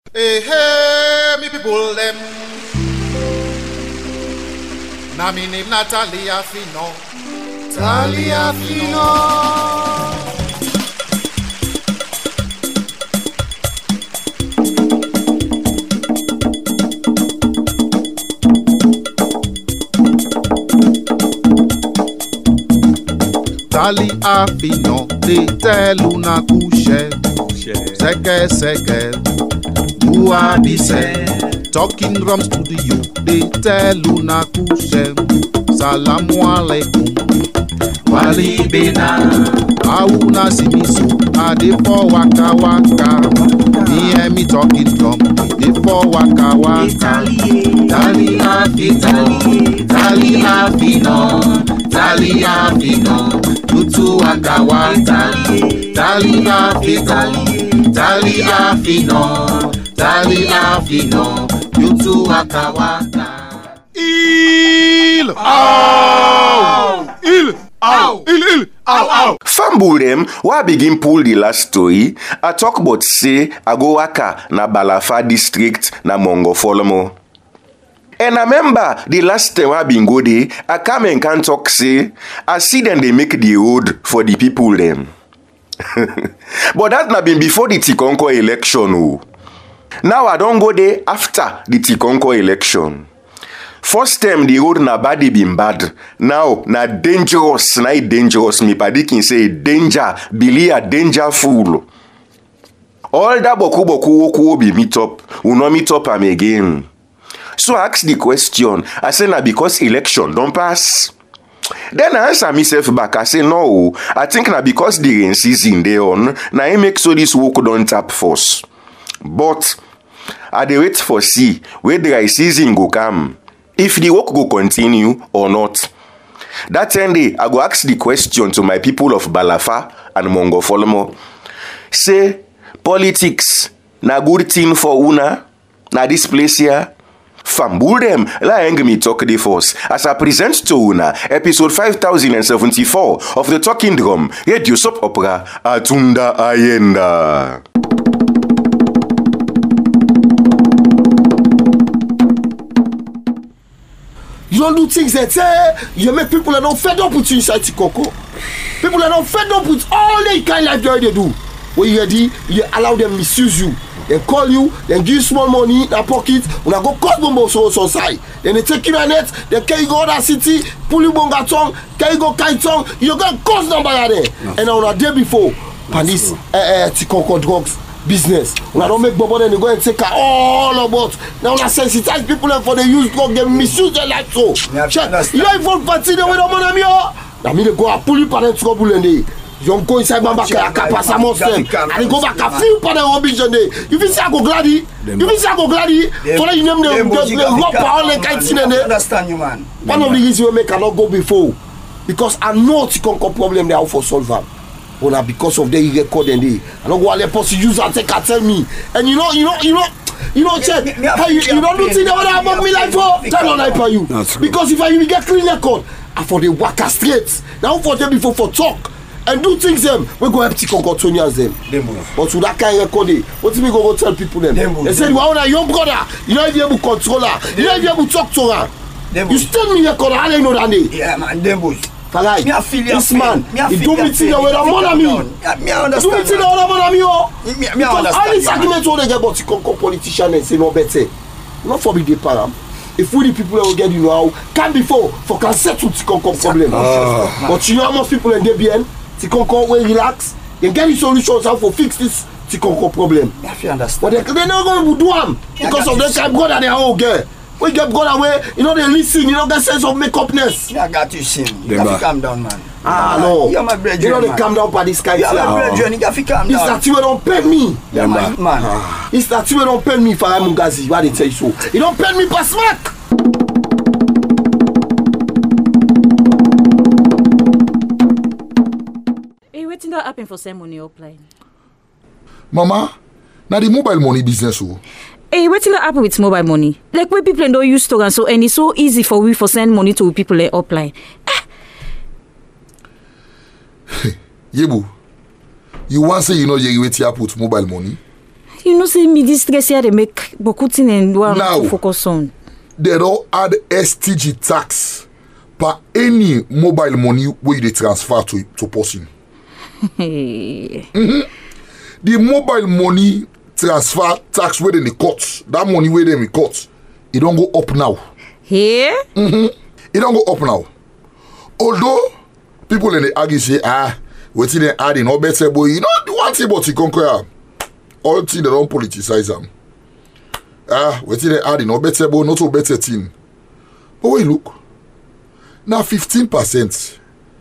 Hey, hey, me people them. Na me name Natalia Fino. Talia Fino. Talia Fino, te teluna couche. Seke, you are the same. Talking drums to the youth, they tell una kushe. Salamu alaikum. Wali bena. Auna simiso. Ade for waka waka. Me and me talking drum. Ade for waka waka. Talia fino. Tutu waka waka. Talia fino, you too waka waka. Il, ow. Fambul dem, wa begin pull the last story. I talk about say I go waka na Balafa district na Mongofolomo. And I remember the last time I been go there, I come and can talk say I see them they make the road for the people them. But that na been before the Tikonko election. Oh. Now I don't go there after the Tikonko election. First time the road na bad been bad. Now na dangerous. Me padi can say danger. Billy a dangerful. All that boku be meet up. We no meet up am again. So I ask the question. I say na because election don't pass. Then I answer myself back. I say no. I think na because the rain season they on. Na it make so this work don't tap force. But I dey wait for see where the dry season go come. If the work go continue or not. That day I go ask the question to my people of Balafa and Mongofolomo. Say politics na good thing for una na this place here. Fambul dem, la hang me talk the force as I present to una episode 5074 of the Talking Drum Radio Soap Opera Atunda Ayenda. You don't do things that say you make people that don't fed up with you inside Tikoko. People that don't fed up with all the kind of life they do. When you ready, you allow them misuse you. They call you, they give you small money in their pocket, when I go cut bomb so side. Then they take you on net, they carry go other city, pull you bonga tongue, carry go kind tongue, you get cost number there. No. And on a day before, police Tikoko drugs business. When I don't make bubble, then they go and take all about. Now I sensitize people for the use drug, they misuse their life so. Check, you don't even party the way the money now me they go and pull you for the trouble and they. You go inside my back and pass a monster and go back a few for the ambition day. You feel say I go gladdy? You feel say I go gladdy? For that you name the rock all the kind thing and understand you man. One of the reasons we make cannot go before because I know it's a problem they have for solve them. But because of the record and they I don't go let person use and take tell me. And you know check hey you don't do things that would about me like for tell on like for you. Because if I even get clean record I for the worker straight. Now for them before for talk. And do things them, we go help Tikoko Tonyas them. But with that kind of record, what do we go tell people them? They say, wow, now your brother, you don't even able to control her, you don't even able to talk to her. You still me record, I don't know that day. Yeah, man, them boys. Farai, this man, he do me thing with a man of me. Me understand. Do me thing with a man of me, oh. Me understand. All these arguments what they get about Tikoko politicians and say no better. Not for big param. If we the people that will get you know how, can before, for can settle Tikoko problem. But you know how much people in DBN? Tikonko will relax. They get the solutions how for fix this Tikonko problem. If you understand. But they're not going to do them because of the kind of brother they are all get. We get God away, you know they listen, you know that sense of make-upness. I got you sin. You have to calm down, man. No. You're my brethren, you know they man. calm down by this kind of thing. You're my brethren, you have to calm down. It's that you don't pay me. Yeah, man. It's that you don't pay me for Mungazi. Why they tell you so? You don't pay me for smack. Wetin don happen for send money upline? Mama, na the mobile money business o. Hey, wetin don happen with mobile money? Like when people don't use store and so and it's so easy for we for send money to people upline. Yebu, you want say you know you wetin happen with mobile money? You know, say me this stress here they make Bokutin and one Now. to focus on. They don't add STG tax per any mobile money where they transfer to person. Hey. The mobile money transfer tax where they cut, that money where they cut, it don't go up now. Here? It don't go up now. Although people in the argue say, what they add in no better, but you know the one thing about the conqueror, all things they don't politicize them. What they add in no better, but not a better thing. But wait, look. Now 15%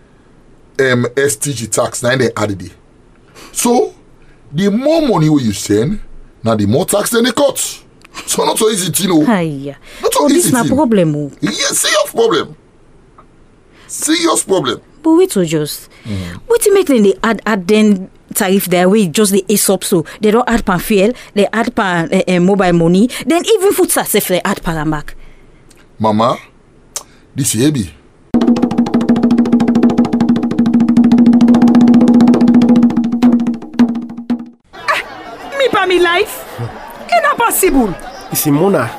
STG tax now they added it. So the more money you send, now the more tax then they cut. So not so easy to know. Hiya. Not so Oh, easy this na thing. problem. Oh. Yes, serious problem. Serious problem. But wait to just. What you make them they add then tariff their way just the ace up so they don't add pan fuel, they add pan mobile money, then even food tax if they add pan back. Mama, this is heavy. Me pa me life. It's not possible. It's Imona.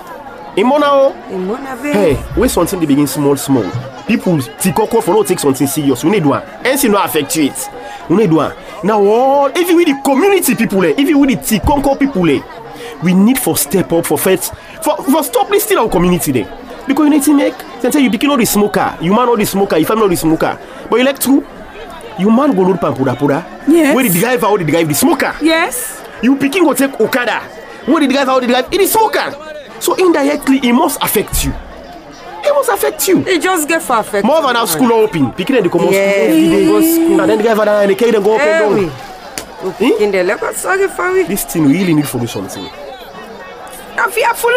Hey, when something they begin small. People tikoko for not take something serious. We need one. And no affect you it. We need one. Now all if you with the community people, if you with the tikoko people, we need for step up for faith. For stop listing our community there. Because you need to make say you begin all the smoker. You man all the smoker, if I'm not the smoker. But you like true. You man go load pan poda. Yes. Where the driver or the drive the smoker. Yes. You picking go take Okada. Where the driver or the drive it is smoker. So indirectly it must affect you. It must affect you. It just get for affect. More than our school open. Picking them to come out Yeah, school every day. go school. And then the driver and the carry them go up and down. In the level, sorry for me. This thing really need for do something. I'm fearful.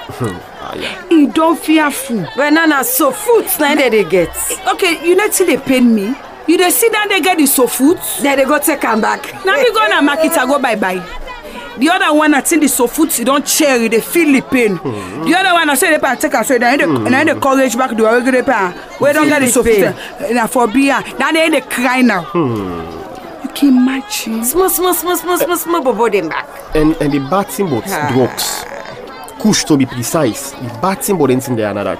You don't fearful. When Nana so foods now they get. Okay, you know till they pay me. You dey sit down they get the so foods. Then they go take them back. Now we go na market and go bye. The other one I think the so foods you don't cherry, they feel the pain. The other one I say they take and so then they courage back the regular pay. We don't get the so foods. Na for beer. Now they cry now. You can imagine. Small, bobo them back. And the bad thing about drugs. Kush to be precise. The bad thing about anything there and that.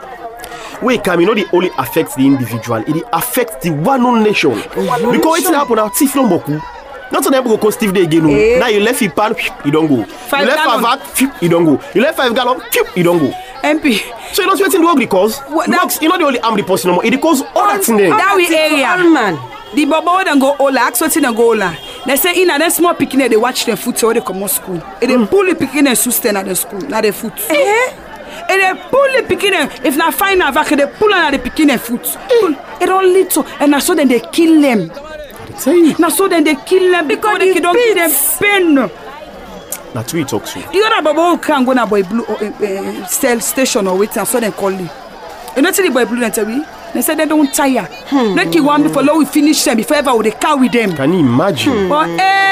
Wait, Cam, you know, it only affects the individual, it affects the one whole nation. Because it's happened now, Tiff no boku. Not on go Steve day again. Now you left your pan, you don't go. You left 5 vac, you don't go. You left 5 gallon, you don't go. MP. So you know what's in the work because drugs, you know the only arm the person no more. It cause all that in there. That we area. Man. The bobo then go Ola, ask what's in the go Ola. They say in a small picking they watch their foot so they come to school. And they pull the picking and sustain at the school, not the foot. And they pull the picking if not find a vac, they pull on the picking and foot. It don't lead to and so then they kill them. Now so then they kill them because they don't give them pain. That's what you talk to. The other bobo can go na boy blue cell station or wait and so then call you. You know the boy blue and tell me? They said they don't tire. Like you want before we finish them before ever they carry them. Can you imagine? But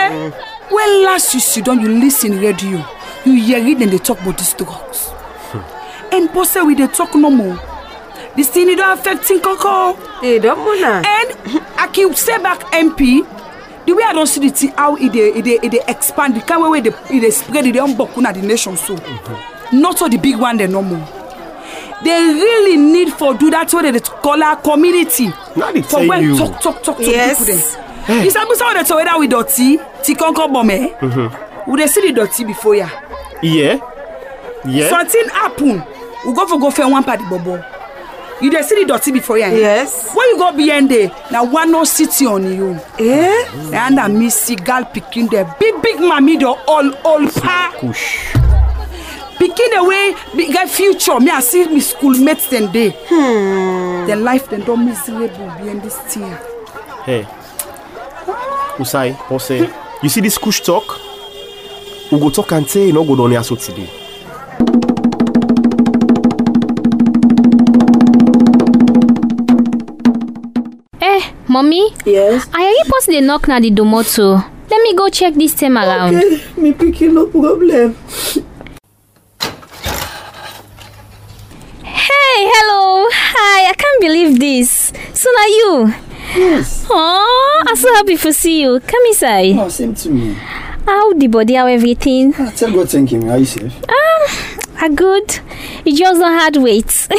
when last you sit down, you listen radio, you hear it and they talk about these drugs. And boss we they talk no more. This thing it don't affect Tinkoko. It don't mona. And I can say back MP, the way I don't see the thing how it expand, the kind of way they spread it on Bokuna the nation so. Not all the big one they no more. They really need for do that so they call our community. Now they for tell when you. talk to Yes. people then. This episode they told that with dirty, Tikonko bomb. Would they see the dirty before ya? Yeah. Something happen. We go for one party bobo. You dey see the dirty before ya? Yes. When you go behind there, now one no city on you. And I miss girl picking the big mommy the all pa. Push. Picking away big future. Me I see me schoolmates then day. Their life then don't miserable behind this thing. Hey. Usai, Jose. You see this kush talk? We go talk and say you no go down here so today. Mommy? Yes. I already post the knock na the domoto. Let me go check this time around. Okay, me picking no problem. Hey, hello. Hi, I can't believe this. So now you? Yes. Oh, I'm so happy to see you. Come inside. No, same to me. How the body, how everything? Tell God thank him. Are you safe? Are good. You just don't had weight. So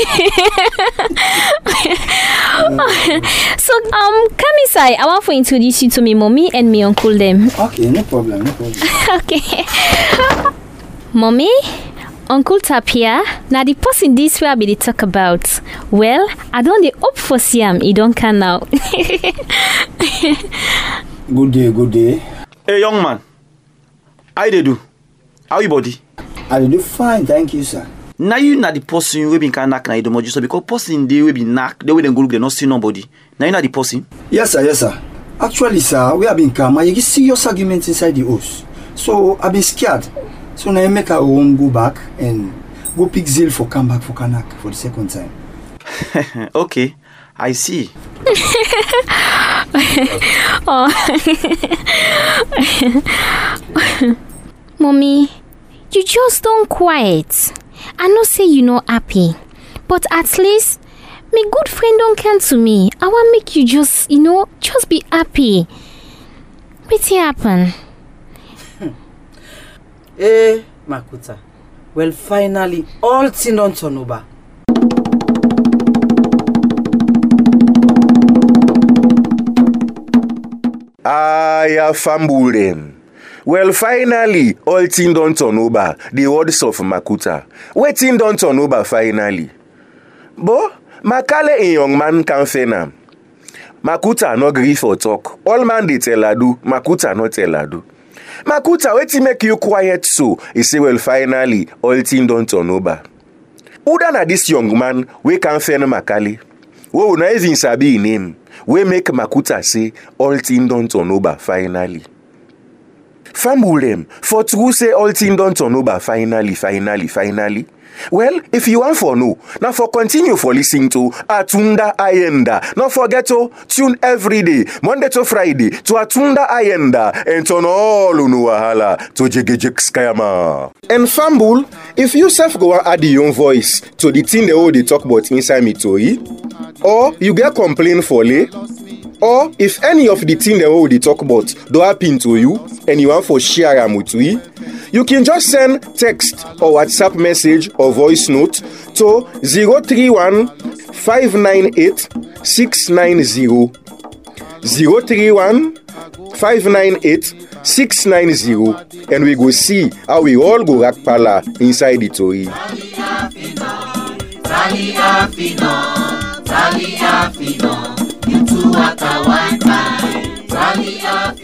come inside. I want to introduce you to me mommy and me uncle them. Okay, no problem. Okay. Mommy, Uncle Tapia, now the person this way I be talk about. Well, I don't hope for Siam. He don't can now. Good day. Hey, young man. How you dey do? How you body? I do fine, thank you, sir. Now you not the person we been can knock na idomo so because person they we be knock, they we dem go look they not see nobody. Now you not the person? Yes, sir. Actually, sir, we have been calm. I get serious arguments inside the house. So I've been scared. So now I make our home go back and go pick Zil for come back for Kanak for the second time. Okay, I see. Mommy, you just don't quiet. I know say you not happy, but at least my good friend don't come to me. I want make you just, just be happy. What's happen? Hey, Makuta. Well, finally, all things don't turn over. I fumble them. Well, finally, all things don't turn over. The words of Makuta. Waiting don't turn over finally. Bo, Makale a young man can fena. Makuta no gree for talk. All man they tell Adu, Makuta no tell Adu. Makuta, wetin make you quiet so? He say, well, finally, all things don't turn over. Who na this young man we can fena Makale? We na even sabi him name. We make Makuta say, all things don't turn over finally. Fambulem, for true say all things don't turn over finally. Well, if you want for no, now for continue for listening to Atunda Ayenda. Not forget to tune every day, Monday to Friday, to Atunda Ayenda and turn all unuahala to Jegejek Skayama. And Fambul, if you self go and add your own voice to the thing they talk about inside me to or you get complaint for lay, or if any of the things they talk about do happen to you and you want for share them with we, you can just send text or WhatsApp message or voice note to 031 598 690 031 598 690 and we go see how we all go rack pala inside the toy. You two at a one time.